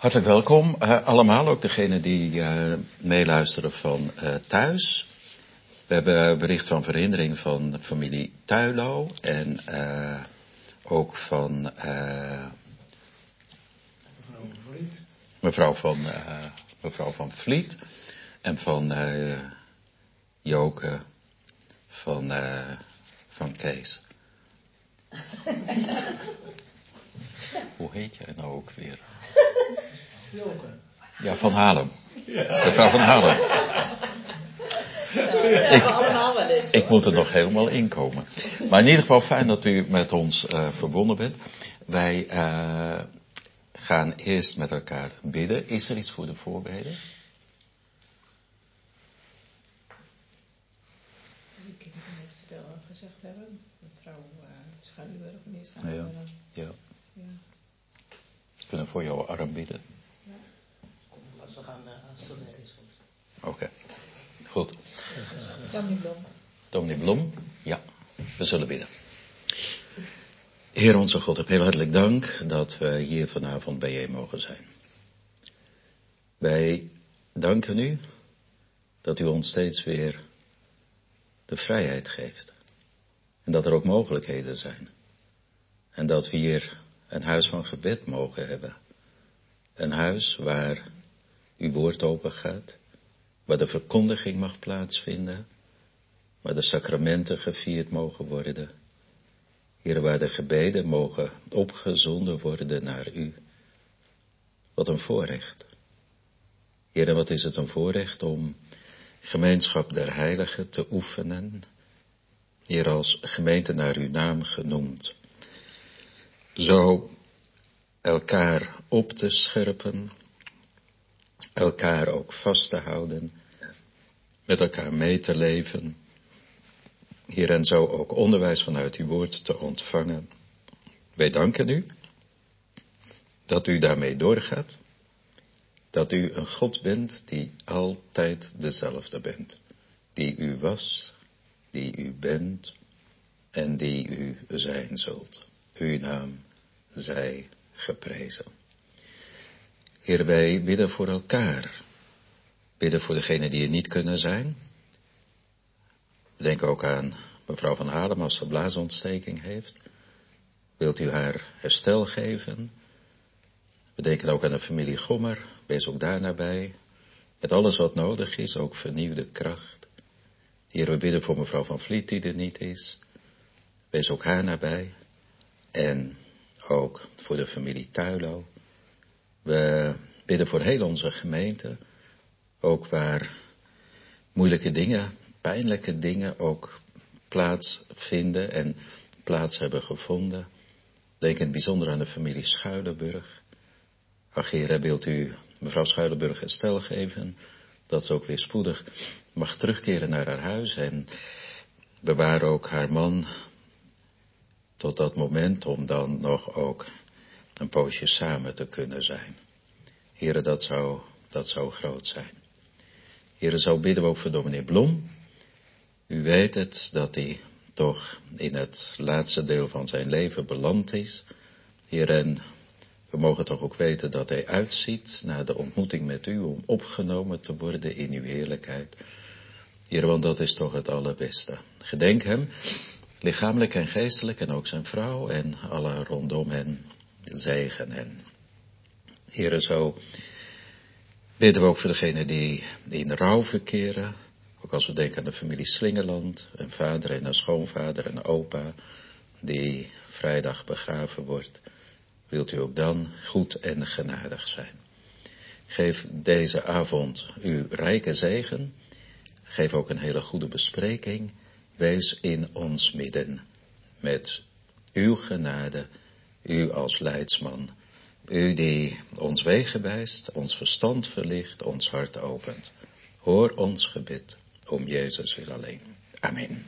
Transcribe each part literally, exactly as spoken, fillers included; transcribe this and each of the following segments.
Hartelijk welkom uh, allemaal, ook degenen die uh, meeluisteren van uh, thuis. We hebben bericht van verhindering van familie Tuilo en uh, ook van uh, mevrouw van, uh, mevrouw van Vliet en van uh, Joke van, uh, van Kees. Hoe heet jij nou ook weer? Joke. Ja, Van Halen. Mevrouw Van Halen. Ik, ik moet er nog helemaal inkomen. Maar in ieder geval fijn dat u met ons uh, verbonden bent. Wij uh, gaan eerst met elkaar bidden. Is er iets voor de voorbereiding? Ik heb het net al gezegd hebben. Mevrouw uh, Schaduwburg, meneer Schaduwburg. Ja, ja. Ja. We kunnen voor jouw arm bidden. Ja. Als we gaan uh, aanstuderen is goed. Oké, okay. Goed. Dominee Blom. Dominee Blom, ja, we zullen bidden. Heer onze God, heb heel hartelijk dank dat we hier vanavond bijeen mogen zijn. Wij danken u dat u ons steeds weer de vrijheid geeft. En dat er ook mogelijkheden zijn. En dat we hier een huis van gebed mogen hebben. Een huis waar uw woord open gaat. Waar de verkondiging mag plaatsvinden. Waar de sacramenten gevierd mogen worden. Hier waar de gebeden mogen opgezonden worden naar u. Wat een voorrecht. Heer, wat is het een voorrecht om gemeenschap der heiligen te oefenen. Heer, als gemeente naar uw naam genoemd. Zo elkaar op te scherpen. Elkaar ook vast te houden. Met elkaar mee te leven. Heer, en zo ook onderwijs vanuit uw woord te ontvangen. Wij danken u dat u daarmee doorgaat. Dat u een God bent die altijd dezelfde bent. Die u was, die u bent en die u zijn zult. Uw naam zij geprezen. Heer, wij bidden voor elkaar. Bidden voor degenen die er niet kunnen zijn. We denken ook aan mevrouw Van Halen als ze blaasontsteking heeft. Wilt u haar herstel geven? We denken ook aan de familie Gommer. Wees ook daar nabij. Met alles wat nodig is, ook vernieuwde kracht. Heer, we bidden voor mevrouw Van Vliet die er niet is. Wees ook haar nabij. En ook voor de familie Tuilo. We bidden voor heel onze gemeente. Ook waar moeilijke dingen, pijnlijke dingen ook plaatsvinden en plaats hebben gevonden. Denk in het bijzonder aan de familie Schuilenburg. Ach, Heer, wilt u mevrouw Schuilenburg herstel geven, dat ze ook weer spoedig mag terugkeren naar haar huis en bewaar ook haar man tot dat moment om dan nog ook een poosje samen te kunnen zijn. Heere, dat zou, dat zou groot zijn. Heere, zo bidden we ook voor dominee Blom. U weet het, dat hij toch in het laatste deel van zijn leven beland is. Heer, en we mogen toch ook weten dat hij uitziet naar de ontmoeting met u om opgenomen te worden in uw heerlijkheid. Heer, want dat is toch het allerbeste. Gedenk hem, lichamelijk en geestelijk, en ook zijn vrouw en alle rondom hen, zegen hen. Heer, zo bidden we ook voor degenen die in rouw verkeren. Ook als we denken aan de familie Slingerland, een vader en een schoonvader en opa, die vrijdag begraven wordt. Wilt u ook dan goed en genadig zijn. Geef deze avond uw rijke zegen. Geef ook een hele goede bespreking. Wees in ons midden. Met uw genade, u als leidsman. U die ons wegen wijst, ons verstand verlicht, ons hart opent. Hoor ons gebed, om Jezus wil alleen. Amen.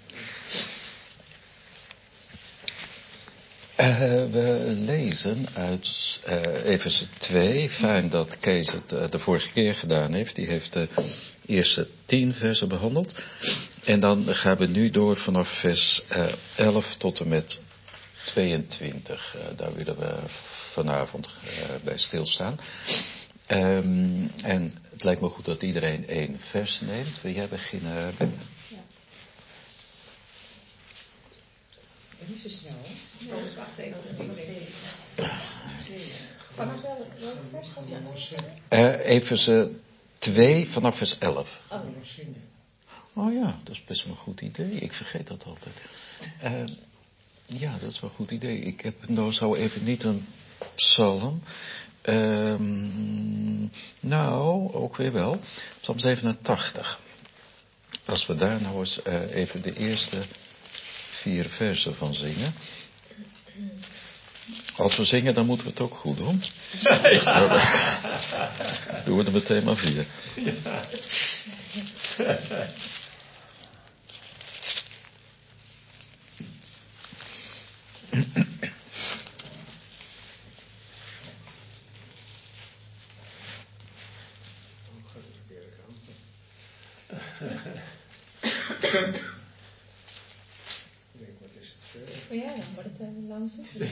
Uh, we lezen uit uh, Efeze twee. Fijn dat Kees het uh, de vorige keer gedaan heeft. Die heeft de eerste tien versen behandeld. En dan gaan we nu door vanaf vers uh, elf tot en met tweeëntwintig, uh, daar willen we vanavond uh, bij stilstaan. Um, en het lijkt me goed dat iedereen één vers neemt. Wil jij beginnen, Ben? Ja. Niet zo snel, hè? Nee, dus wacht even. Vanaf welk vers was het? Uh, Efeze twee vanaf vers elf. Oh. Oh ja, dat is best wel een goed idee. Ik vergeet dat altijd. Uh, ja, dat is wel een goed idee. Ik heb nou zo even niet een psalm. Um, nou, ook weer wel. Psalm zevenentachtig. Als we daar nou eens uh, even de eerste vier versen van zingen. Als we zingen, dan moeten we het ook goed doen. Ja. Dan doen we er meteen maar vier. Ja. Ja, dan wordt het uh, lang zitten.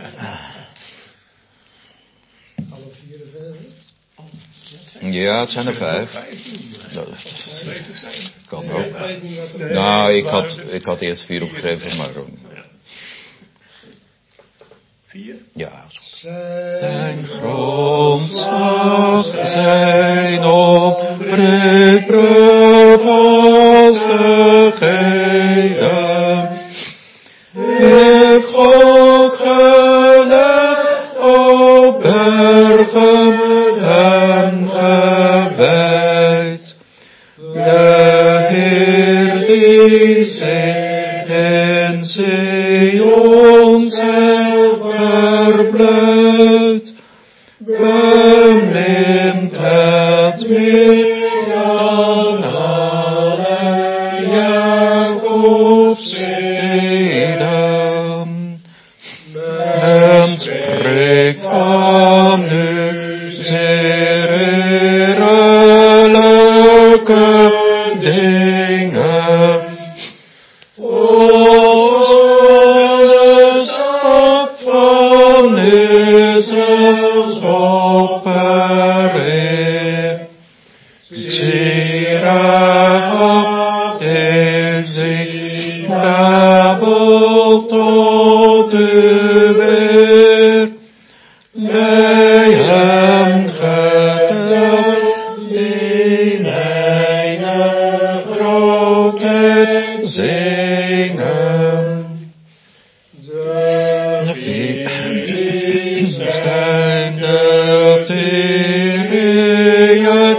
Alle vier de verder? Ja, het zijn er vijf. Dat kan ook. Nou, ik had, ik had eerst vier opgegeven, maar... Vier? Ja, zijn grondslag, zijn onbreekbare vastigheden. Heeft God gelegd op bergen hem gewijd. De Heer die zich in Sion zelf verblijdt, bemint het meer dan alle Jacobs steden. Men spreekt van u zeer eerlijke dingen. O, de stad van Israël oppereer. Zie Rahab heeft zich Babel tot u weer. Bij hem geteld die mijne grootheid zingen. De vier zijn de Tyrië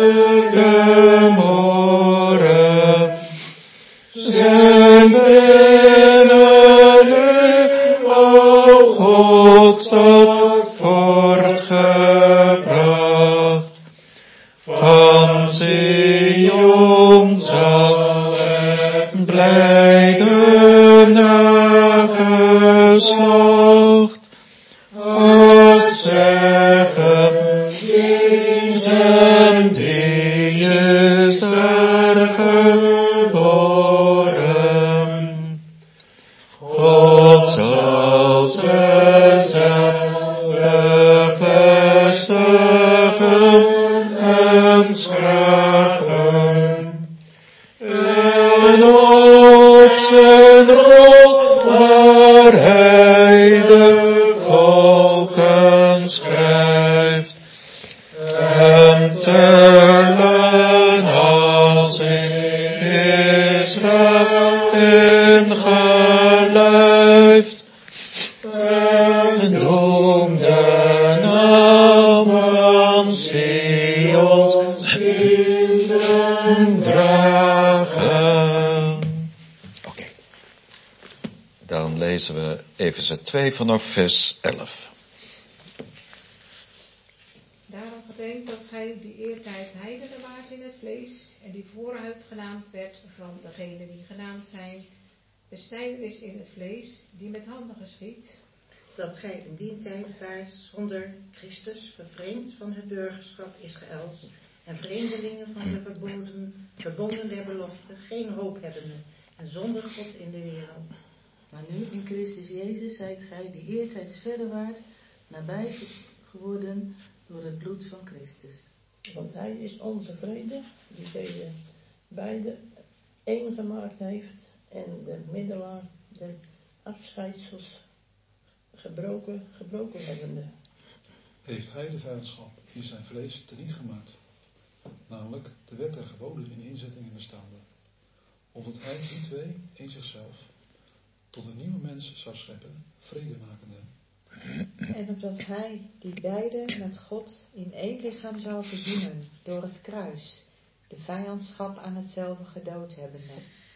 gemoren. Zijn binnen u, o God, stad voortgebracht. Van Sion zal het blijden nageslacht. Als zeggen, deze die is daar geboren. God zal ze zelf bevestigen en schragen. En op zijn rol waar hij de volken schrijft. En terlen als in Israël ingelijfd. En doen de naam van Sion's kinderen dragen. Oké. Okay. Dan lezen we Efeze twee vanaf vers elf. Daarom gedenkt dat gij die eertijds heidenen waart in het vlees, en die vooruit genaamd werd van degenen die genaamd zijn, besnijdenis in het vlees, die met handen geschiet. Dat gij in die tijd waart zonder Christus, vervreemd van het burgerschap Israëls, en vreemdelingen van de verboden, verbonden der belofte, geen hoop hebbende, en zonder God in de wereld. Maar nu in Christus Jezus zijt gij die eertijds verre waart, nabij geworden door het bloed van Christus. Want hij is onze vrede, die deze beide één gemaakt heeft en de middelaar, de afscheidsels gebroken, gebroken hebbende. Heeft hij de vijandschap in zijn vlees teniet gemaakt, namelijk de wet der geboden in inzettingen bestaande, opdat hij die twee in zichzelf tot een nieuwe mens zou scheppen, vrede makende. En opdat hij die beide met God in één lichaam zou verzoenen door het kruis, de vijandschap aan hetzelfde gedood hebbende.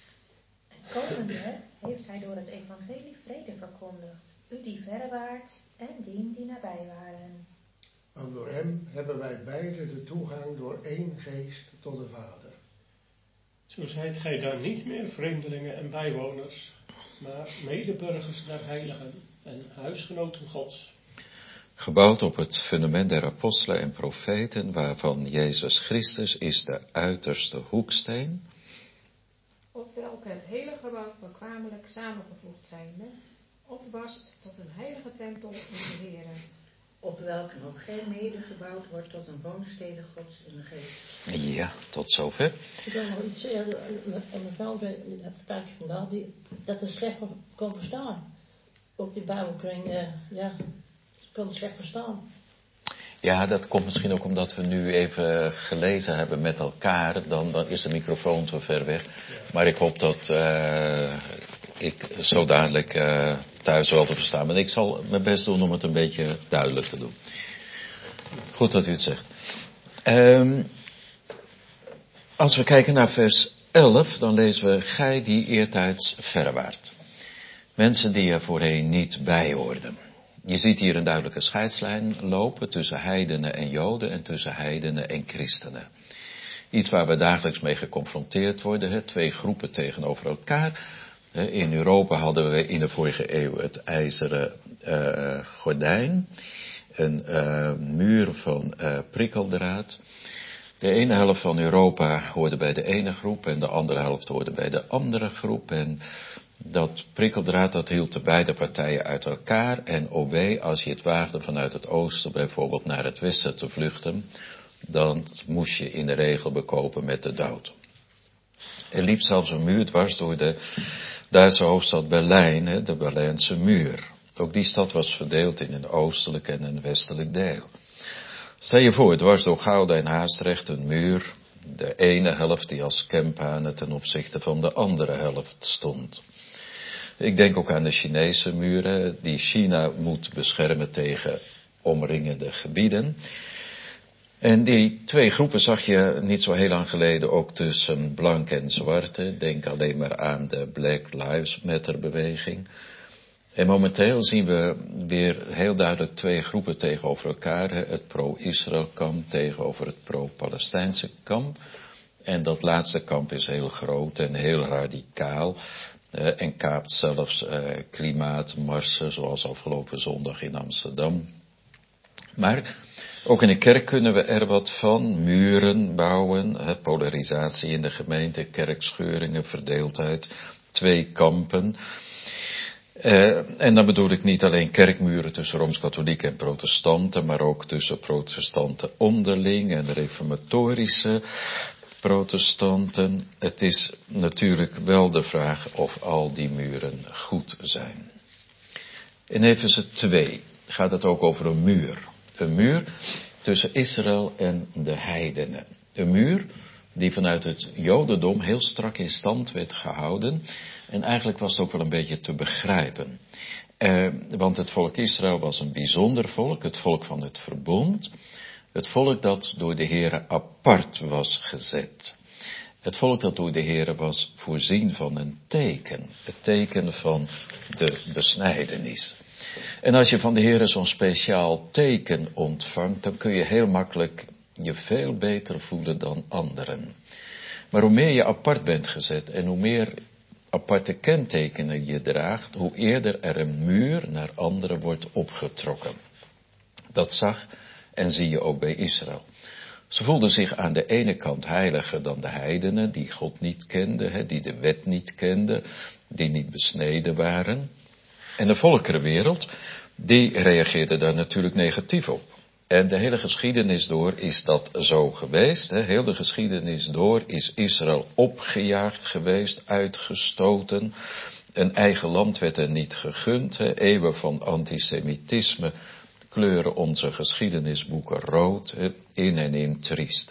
Komende heeft hij door het evangelie vrede verkondigd, u die verre waart en dien die nabij waren. Want door hem hebben wij beide de toegang door één geest tot de Vader. Zo zijt gij dan niet meer vreemdelingen en bijwoners, maar medeburgers der heiligen en huisgenoten Gods. Gebouwd op het fundament der apostelen en profeten, waarvan Jezus Christus is de uiterste hoeksteen, op welke het hele gebouw bekwamelijk samengevoegd zijnde, opwast tot een heilige tempel in de Heere. Op welke nog geen mede gebouwd wordt tot een woonstede Gods in de geest. Ja, tot zover. Ik wil nog iets zeggen, mevrouw, het kaartje vandaag, die, dat het slecht kon verstaan. Ook die Bijbelkring, uh, ja, ze kon het slecht verstaan. Ja, dat komt misschien ook omdat we nu even gelezen hebben met elkaar. Dan, dan is de microfoon zo ver weg. Maar ik hoop dat uh, ik zo dadelijk uh, thuis wel te verstaan ben. Ik zal mijn best doen om het een beetje duidelijk te doen. Goed dat u het zegt. Um, als we kijken naar vers elf, dan lezen we: gij die eertijds verre waart. Mensen die er voorheen niet bij hoorden. Je ziet hier een duidelijke scheidslijn lopen tussen heidenen en joden en tussen heidenen en christenen. Iets waar we dagelijks mee geconfronteerd worden, hè? Twee groepen tegenover elkaar. In Europa hadden we in de vorige eeuw het ijzeren uh, gordijn, een uh, muur van uh, prikkeldraad. De ene helft van Europa hoorde bij de ene groep en de andere helft hoorde bij de andere groep. En dat prikkeldraad, dat hield de beide partijen uit elkaar. En O wee, als je het waagde vanuit het oosten bijvoorbeeld naar het westen te vluchten, dan moest je in de regel bekopen met de dood. Er liep zelfs een muur dwars door de Duitse hoofdstad Berlijn, de Berlijnse muur. Ook die stad was verdeeld in een oostelijk en een westelijk deel. Stel je voor, dwars door Gouda en Haastrecht een muur, de ene helft die als kempane ten opzichte van de andere helft stond. Ik denk ook aan de Chinese muren, die China moet beschermen tegen omringende gebieden. En die twee groepen zag je niet zo heel lang geleden ook tussen blank en zwarte. Denk alleen maar aan de Black Lives Matter beweging. En momenteel zien we weer heel duidelijk twee groepen tegenover elkaar. Het pro-Israël kamp tegenover het pro-Palestijnse kamp. En dat laatste kamp is heel groot en heel radicaal. En kaapt zelfs klimaatmarsen, zoals afgelopen zondag in Amsterdam. Maar ook in de kerk kunnen we er wat van. Muren bouwen, polarisatie in de gemeente, kerkscheuringen, verdeeldheid, twee kampen. Uh, en dan bedoel ik niet alleen kerkmuren tussen Rooms-Katholieken en protestanten, maar ook tussen protestanten onderling en reformatorische protestanten. Het is natuurlijk wel de vraag of al die muren goed zijn. In Efeze twee gaat het ook over een muur. Een muur tussen Israël en de heidenen. Een muur die vanuit het Jodendom heel strak in stand werd gehouden. En eigenlijk was het ook wel een beetje te begrijpen. Eh, want het volk Israël was een bijzonder volk, het volk van het verbond. Het volk dat door de Heere apart was gezet. Het volk dat door de Heere was voorzien van een teken. Het teken van de besnijdenis. En als je van de Heere zo'n speciaal teken ontvangt, dan kun je heel makkelijk je veel beter voelen dan anderen. Maar hoe meer je apart bent gezet en hoe meer aparte kentekenen je draagt, hoe eerder er een muur naar anderen wordt opgetrokken. Dat zag en zie je ook bij Israël. Ze voelden zich aan de ene kant heiliger dan de heidenen, die God niet kenden, die de wet niet kenden, die niet besneden waren. En de volkerenwereld, die reageerde daar natuurlijk negatief op. En de hele geschiedenis door is dat zo geweest. Hè. Heel de geschiedenis door is Israël opgejaagd geweest, uitgestoten. Een eigen land werd er niet gegund. Hè. Eeuwen van antisemitisme kleuren onze geschiedenisboeken rood, hè. In en in triest.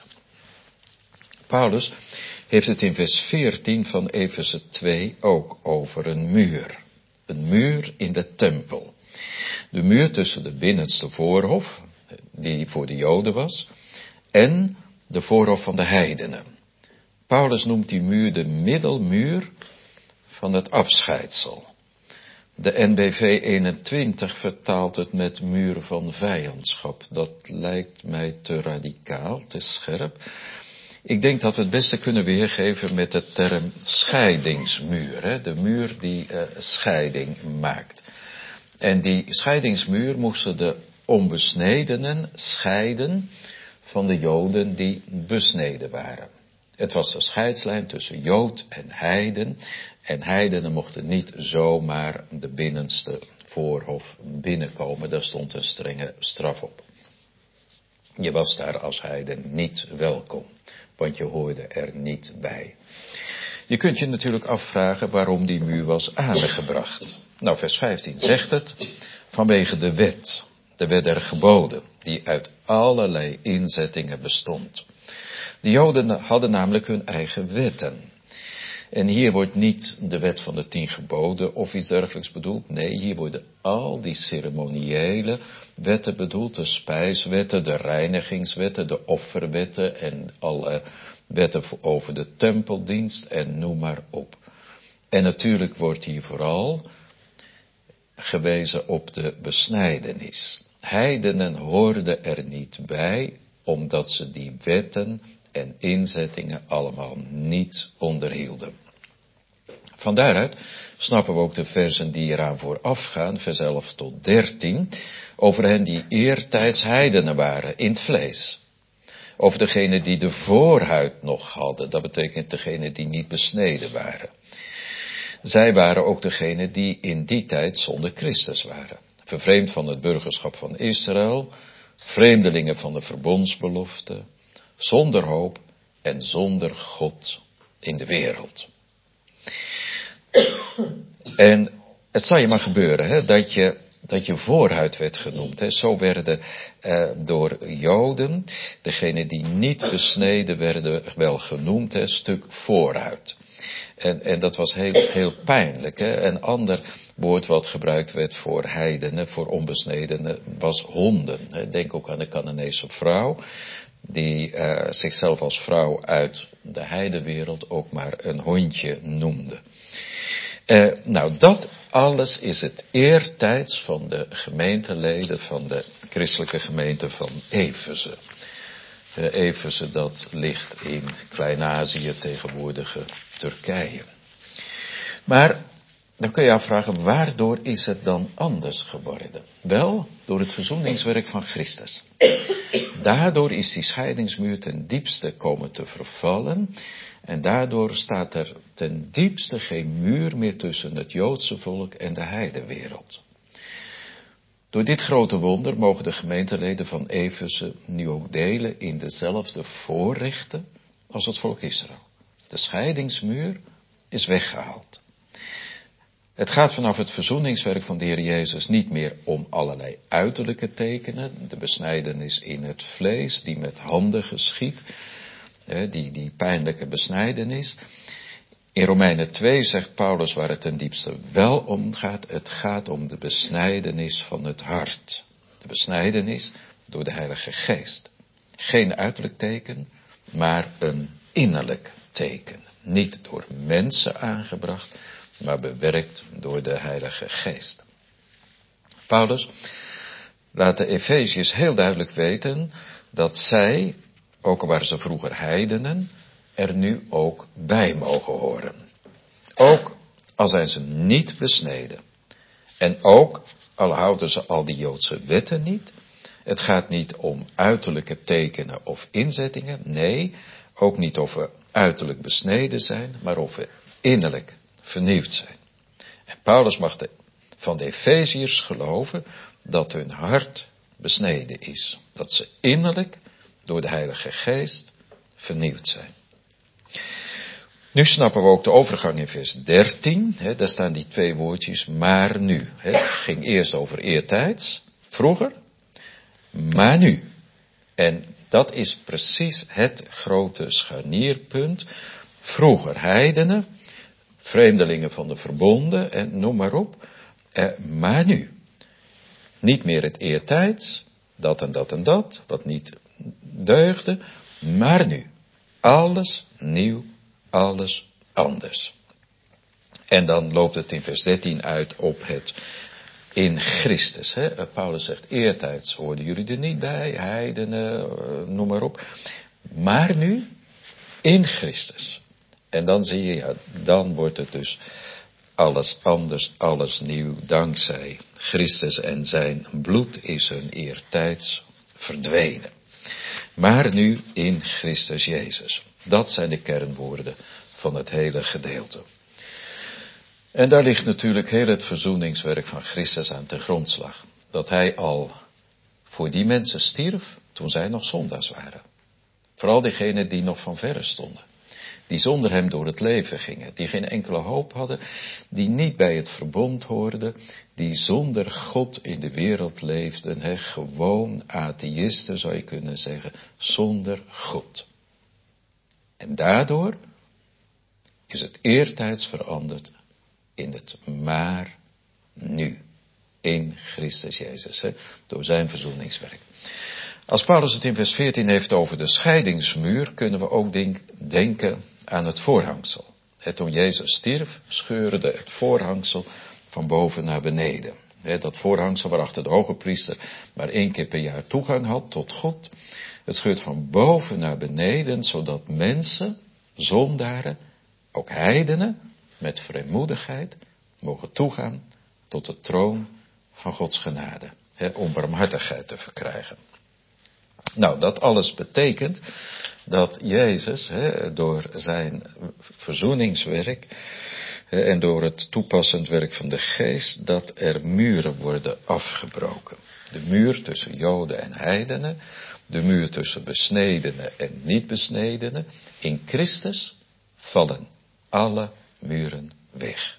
Paulus heeft het in vers veertien van Efeze twee ook over een muur. Een muur in de tempel. De muur tussen de binnenste voorhof, die voor de Joden was, en de voorhof van de heidenen. Paulus noemt die muur de middelmuur van het afscheidsel. De N B V eenentwintig vertaalt het met muur van vijandschap. Dat lijkt mij te radicaal, te scherp. Ik denk dat we het beste kunnen weergeven met de term scheidingsmuur. Hè? De muur die uh, scheiding maakt. En die scheidingsmuur moesten de onbesnedenen scheiden van de Joden die besneden waren. Het was de scheidslijn tussen Jood en heiden. En heidenen mochten niet zomaar de binnenste voorhof binnenkomen. Daar stond een strenge straf op. Je was daar als heiden niet welkom, want je hoorde er niet bij. Je kunt je natuurlijk afvragen waarom die muur was aangebracht. Nou, vers vijftien zegt het, vanwege de wet, de wet der geboden, die uit allerlei inzettingen bestond. De Joden hadden namelijk hun eigen wetten. En hier wordt niet de wet van de tien geboden of iets dergelijks bedoeld. Nee, hier worden al die ceremoniële wetten bedoeld. De spijswetten, de reinigingswetten, de offerwetten en alle wetten over de tempeldienst en noem maar op. En natuurlijk wordt hier vooral gewezen op de besnijdenis. Heidenen hoorden er niet bij, omdat ze die wetten en inzettingen allemaal niet onderhielden. Van daaruit snappen we ook de versen die eraan vooraf gaan, vers elf tot dertien, over hen die eertijds heidenen waren in het vlees. Over degenen die de voorhuid nog hadden, dat betekent degenen die niet besneden waren. Zij waren ook degenen die in die tijd zonder Christus waren. Vervreemd van het burgerschap van Israël, vreemdelingen van de verbondsbelofte, zonder hoop en zonder God in de wereld. En het zal je maar gebeuren, hè, dat je, dat je voorhuid werd genoemd. Hè. Zo werden eh, door Joden, degenen die niet besneden werden, wel genoemd, hè, stuk voorhuid. En, en dat was heel, heel pijnlijk. Hè. Een ander woord wat gebruikt werd voor heidenen, voor onbesnedenen, was honden. Hè. Denk ook aan de Canaanese vrouw, die uh, zichzelf als vrouw uit de heidenwereld ook maar een hondje noemde. Uh, nou, dat alles is het eertijds van de gemeenteleden van de christelijke gemeente van Efeze. Uh, Efeze, dat ligt in Klein-Azië, tegenwoordige Turkije. Maar dan kun je afvragen, waardoor is het dan anders geworden? Wel, door het verzoeningswerk van Christus. Daardoor is die scheidingsmuur ten diepste komen te vervallen. En daardoor staat er ten diepste geen muur meer tussen het Joodse volk en de heidenwereld. Door dit grote wonder mogen de gemeenteleden van Efeze nu ook delen in dezelfde voorrechten als het volk Israël. De scheidingsmuur is weggehaald. Het gaat vanaf het verzoeningswerk van de Heer Jezus niet meer om allerlei uiterlijke tekenen. De besnijdenis in het vlees, die met handen geschiedt. Die, die pijnlijke besnijdenis. In Romeinen twee zegt Paulus waar het ten diepste wel om gaat. Het gaat om de besnijdenis van het hart. De besnijdenis door de Heilige Geest. Geen uiterlijk teken, maar een innerlijk teken. Niet door mensen aangebracht, maar bewerkt door de Heilige Geest. Paulus laat de Efeziërs heel duidelijk weten dat zij, ook al waren ze vroeger heidenen, er nu ook bij mogen horen. Ook al zijn ze niet besneden. En ook al houden ze al die Joodse wetten niet. Het gaat niet om uiterlijke tekenen of inzettingen. Nee, ook niet of we uiterlijk besneden zijn, maar of we innerlijk vernieuwd zijn. En Paulus mag de, van de Efeziërs geloven dat hun hart besneden is. Dat ze innerlijk door de Heilige Geest vernieuwd zijn. Nu snappen we ook de overgang in vers dertien. Hè, daar staan die twee woordjes, maar nu. Hè. Het ging eerst over eertijds, vroeger, maar nu. En dat is precies het grote scharnierpunt. Vroeger heidenen, vreemdelingen van de verbonden en noem maar op. Eh, maar nu. Niet meer het eertijds, dat en dat en dat, wat niet deugde, maar nu. Alles nieuw, alles anders. En dan loopt het in vers dertien uit op het in Christus. Hè? Paulus zegt, eertijds hoorden jullie er niet bij, heidenen, noem maar op. Maar nu, in Christus. En dan zie je, ja, dan wordt het dus alles anders, alles nieuw, dankzij Christus en zijn bloed is hun eertijds verdwenen. Maar nu in Christus Jezus. Dat zijn de kernwoorden van het hele gedeelte. En daar ligt natuurlijk heel het verzoeningswerk van Christus aan ten grondslag. Dat hij al voor die mensen stierf toen zij nog zondaars waren. Vooral diegenen die nog van verre stonden. Die zonder hem door het leven gingen. Die geen enkele hoop hadden. Die niet bij het verbond hoorden. Die zonder God in de wereld leefden. He, gewoon atheïsten zou je kunnen zeggen. Zonder God. En daardoor is het eertijds veranderd in het maar nu. In Christus Jezus. He, door zijn verzoeningswerk. Als Paulus het in vers veertien heeft over de scheidingsmuur, kunnen we ook denk, denken aan het voorhangsel. He, toen Jezus stierf, scheurde het voorhangsel van boven naar beneden. He, dat voorhangsel waarachter de hoge priester maar één keer per jaar toegang had tot God. Het scheurt van boven naar beneden, zodat mensen, zondaren, ook heidenen, met vrijmoedigheid mogen toegaan tot de troon van Gods genade. He, om barmhartigheid te verkrijgen. Nou, dat alles betekent dat Jezus he, door zijn verzoeningswerk he, en door het toepassend werk van de geest, dat er muren worden afgebroken. De muur tussen Joden en heidenen, de muur tussen besnedenen en niet besnedenen. In Christus vallen alle muren weg.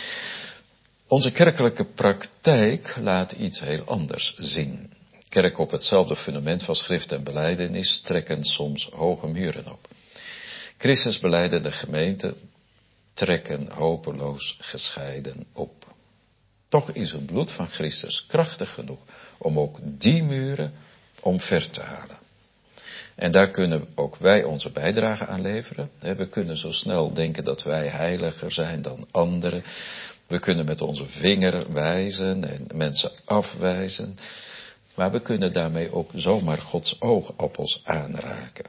Onze kerkelijke praktijk laat iets heel anders zien. Kerken op hetzelfde fundament van schrift en belijdenis trekken soms hoge muren op. Christus belijdende gemeenten trekken hopeloos gescheiden op. Toch is het bloed van Christus krachtig genoeg om ook die muren omver te halen. En daar kunnen ook wij onze bijdrage aan leveren. We kunnen zo snel denken dat wij heiliger zijn dan anderen. We kunnen met onze vinger wijzen en mensen afwijzen. Maar we kunnen daarmee ook zomaar Gods oogappels aanraken.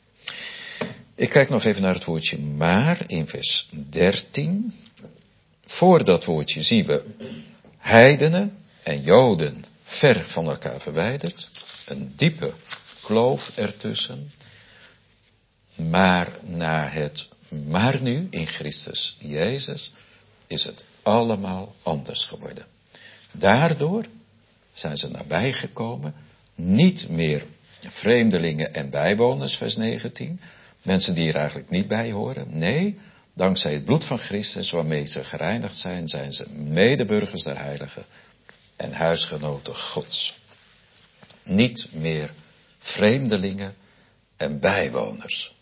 Ik kijk nog even naar het woordje maar in vers dertien. Voor dat woordje zien we heidenen en Joden ver van elkaar verwijderd. Een diepe kloof ertussen. Maar na het maar nu in Christus Jezus is het allemaal anders geworden. Daardoor zijn ze nabijgekomen, niet meer vreemdelingen en bijwoners, vers negentien, mensen die er eigenlijk niet bij horen. Nee, dankzij het bloed van Christus waarmee ze gereinigd zijn, zijn ze medeburgers der heiligen en huisgenoten Gods. Niet meer vreemdelingen en bijwoners.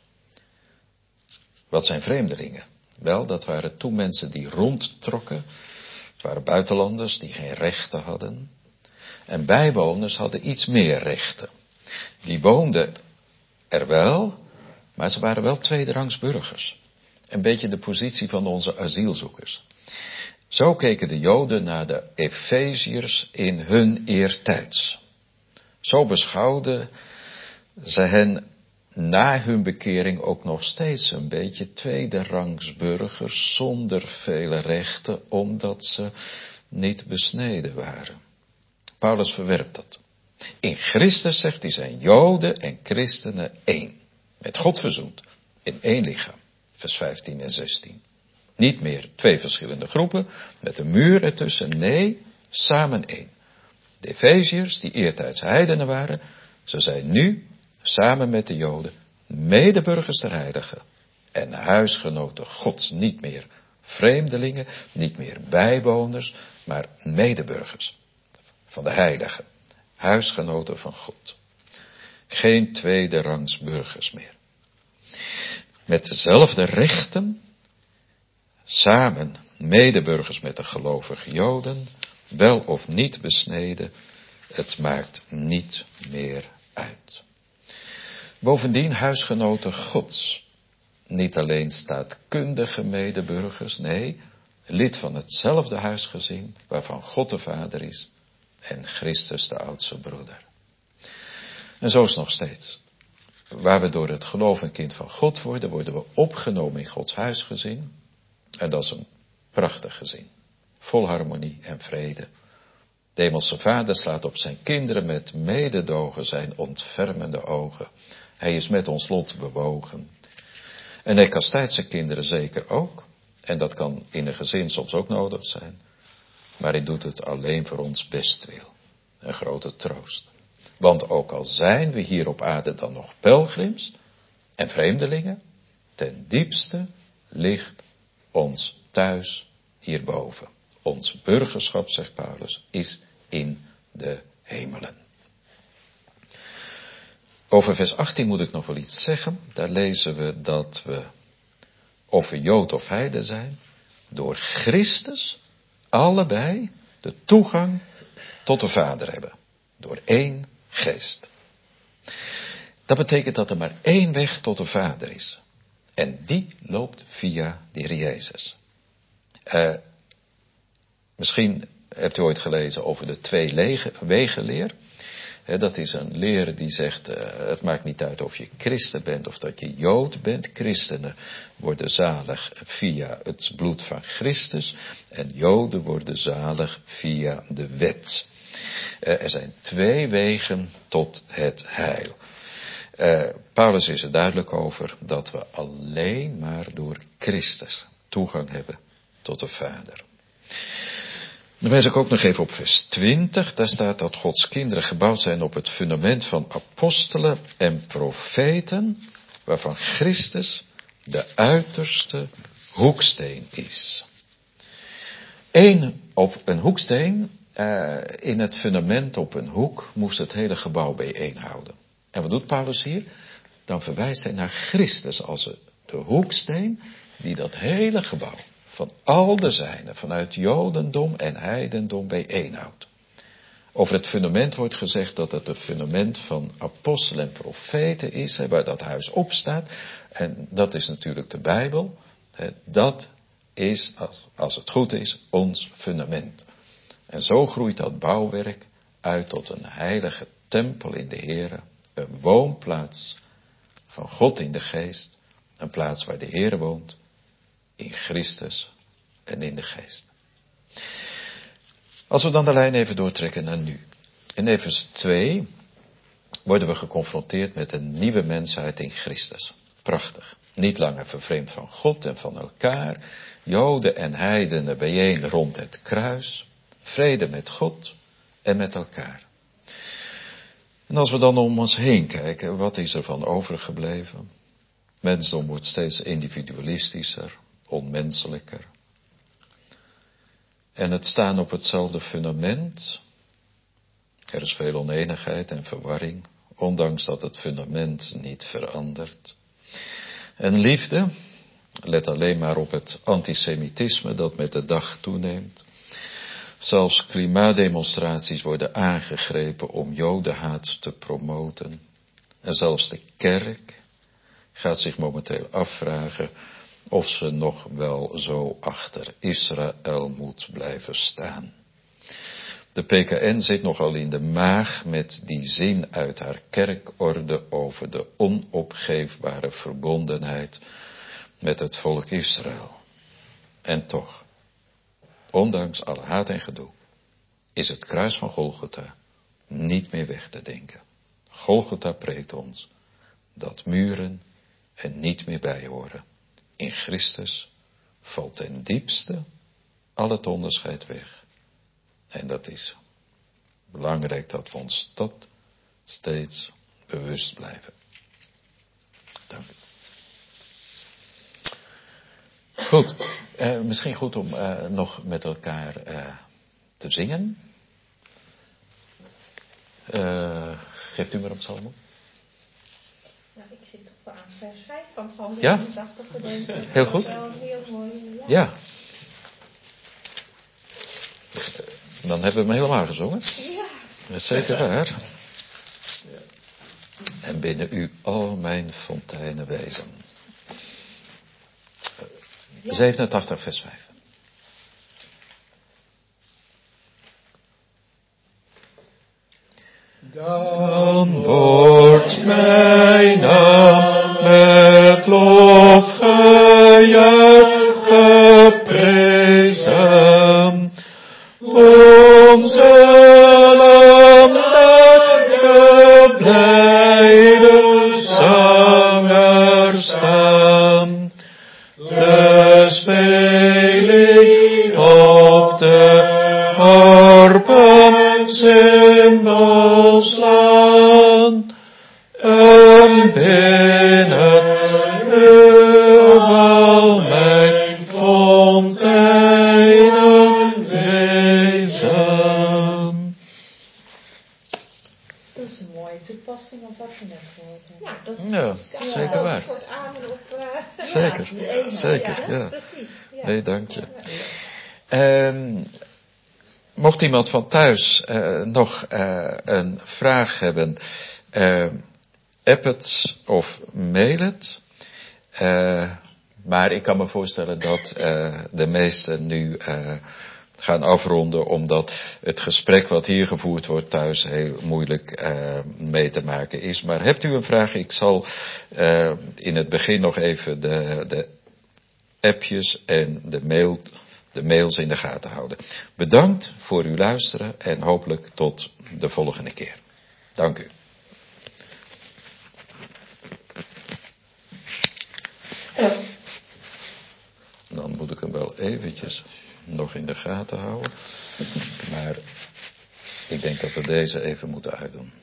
Wat zijn vreemdelingen? Wel, dat waren toen mensen die rondtrokken. Het waren buitenlanders die geen rechten hadden. En bijwoners hadden iets meer rechten. Die woonden er wel, maar ze waren wel tweederangs burgers. Een beetje de positie van onze asielzoekers. Zo keken de Joden naar de Efeziërs in hun eertijds. Zo beschouwden ze hen na hun bekering ook nog steeds een beetje tweederangs burgers zonder vele rechten, omdat ze niet besneden waren. Paulus verwerpt dat. In Christus, zegt hij, zijn Joden en christenen één. Met God verzoend. In één lichaam. Vers vijftien en zestien. Niet meer twee verschillende groepen. Met een muur ertussen. Nee, samen één. De Efeziërs, die eertijds heidenen waren. Ze zijn nu, samen met de Joden, medeburgers der heiligen. En huisgenoten Gods. Niet meer vreemdelingen. Niet meer bijwoners. Maar medeburgers. Van de heiligen. Huisgenoten van God. Geen tweede rangs burgers meer. Met dezelfde rechten, samen medeburgers met de gelovige Joden, wel of niet besneden, het maakt niet meer uit. Bovendien huisgenoten Gods, niet alleen staatkundige medeburgers, nee, lid van hetzelfde huisgezin, waarvan God de Vader is en Christus de oudste broeder. En zo is het nog steeds. Waar we door het geloof een kind van God worden, worden we opgenomen in Gods huisgezin. En dat is een prachtig gezin. Vol harmonie en vrede. De hemelse Vader slaat op zijn kinderen met mededogen zijn ontfermende ogen. Hij is met ons lot bewogen. En hij kastijdt zijn kinderen zeker ook. En dat kan in een gezin soms ook nodig zijn. Maar hij doet het alleen voor ons bestwil. Een grote troost. Want ook al zijn we hier op aarde dan nog pelgrims en vreemdelingen, ten diepste ligt ons thuis hierboven. Ons burgerschap, zegt Paulus, is in de hemelen. Over vers achttien moet ik nog wel iets zeggen. Daar lezen we dat we, of we Jood of Heide zijn, door Christus allebei de toegang tot de Vader hebben. Door één geest. Dat betekent dat er maar één weg tot de Vader is. En die loopt via de Heer Jezus. Uh, misschien hebt u ooit gelezen over de twee wegenleer. He, dat is een leer die zegt, uh, het maakt niet uit of je christen bent of dat je Jood bent. Christenen worden zalig via het bloed van Christus. En Joden worden zalig via de wet. Uh, er zijn twee wegen tot het heil. Uh, Paulus is er duidelijk over dat we alleen maar door Christus toegang hebben tot de Vader. Dan wijs ik ook nog even op vers twintig. Daar staat dat Gods kinderen gebouwd zijn op het fundament van apostelen en profeten, waarvan Christus de uiterste hoeksteen is. Eén op een hoeksteen, uh, in het fundament op een hoek, moest het hele gebouw bijeenhouden. En wat doet Paulus hier? Dan verwijst hij naar Christus als de hoeksteen die dat hele gebouw van al de zijnen, vanuit Jodendom en heidendom bijeenhoudt. Over het fundament wordt gezegd dat het een fundament van apostelen en profeten is, hè, waar dat huis op staat. En dat is natuurlijk de Bijbel. Hè, dat is, als, als het goed is, ons fundament. En zo groeit dat bouwwerk uit tot een heilige tempel in de Here, een woonplaats van God in de geest, een plaats waar de Heer woont, in Christus en in de geest. Als we dan de lijn even doortrekken naar nu. In Efeze twee worden we geconfronteerd met een nieuwe mensheid in Christus. Prachtig. Niet langer vervreemd van God en van elkaar. Joden en heidenen bijeen rond het kruis. Vrede met God en met elkaar. En als we dan om ons heen kijken, wat is er van overgebleven? Mensdom wordt steeds individualistischer, onmenselijker. En het staan op hetzelfde fundament. Er is veel oneenigheid en verwarring, ondanks dat het fundament niet verandert. En liefde, let alleen maar op het antisemitisme dat met de dag toeneemt. Zelfs klimaatdemonstraties worden aangegrepen om jodenhaat te promoten. En zelfs de kerk gaat zich momenteel afvragen of ze nog wel zo achter Israël moet blijven staan. De P K N zit nogal in de maag met die zin uit haar kerkorde over de onopgeefbare verbondenheid met het volk Israël. En toch, ondanks alle haat en gedoe, is het kruis van Golgotha niet meer weg te denken. Golgotha preekt ons dat muren er niet meer bij horen. In Christus valt ten diepste al het onderscheid weg. En dat is belangrijk dat we ons dat steeds bewust blijven. Dank u. Goed, eh, misschien goed om eh, nog met elkaar eh, te zingen. Uh, geeft u maar op Psalm. Nou, ik zit toch wel aan vers vijf van Psalm Ja? drieëntachtig te denken. Heel goed. Dat is wel heel mooi. Ja. Ja. Dan hebben we hem helemaal gezongen. Ja. Dat is zeker waar. En binnen u al mijn fonteinen wezen. Ja. zevenentachtig vers vijf. Dan wordt mijn naam met lof gejuich geprezen. Om zullen de blijde zangers staan. De speling op de harpen cymbal slaan. En binnen u al mijn fonteinen wezen. Dat is een mooie toepassing op wat we net gehoord hebben. Ja, dat is Ja, ja, zeker ook waar. een soort amen op... Uh, Zeker, ja, die ene. zeker, ja. Precies. Ja. Nee, dank je. Um, mocht iemand van thuis uh, nog uh, een vraag hebben, uh, app het of mail het. Uh, maar ik kan me voorstellen dat uh, de meesten nu uh, gaan afronden, omdat het gesprek wat hier gevoerd wordt thuis heel moeilijk uh, mee te maken is. Maar hebt u een vraag? Ik zal uh, in het begin nog even de, de appjes en de, mail, de mails in de gaten houden. Bedankt voor uw luisteren en hopelijk tot de volgende keer. Dank u. Dan moet ik hem wel eventjes nog in de gaten houden. Maar ik denk dat we deze even moeten uitdoen.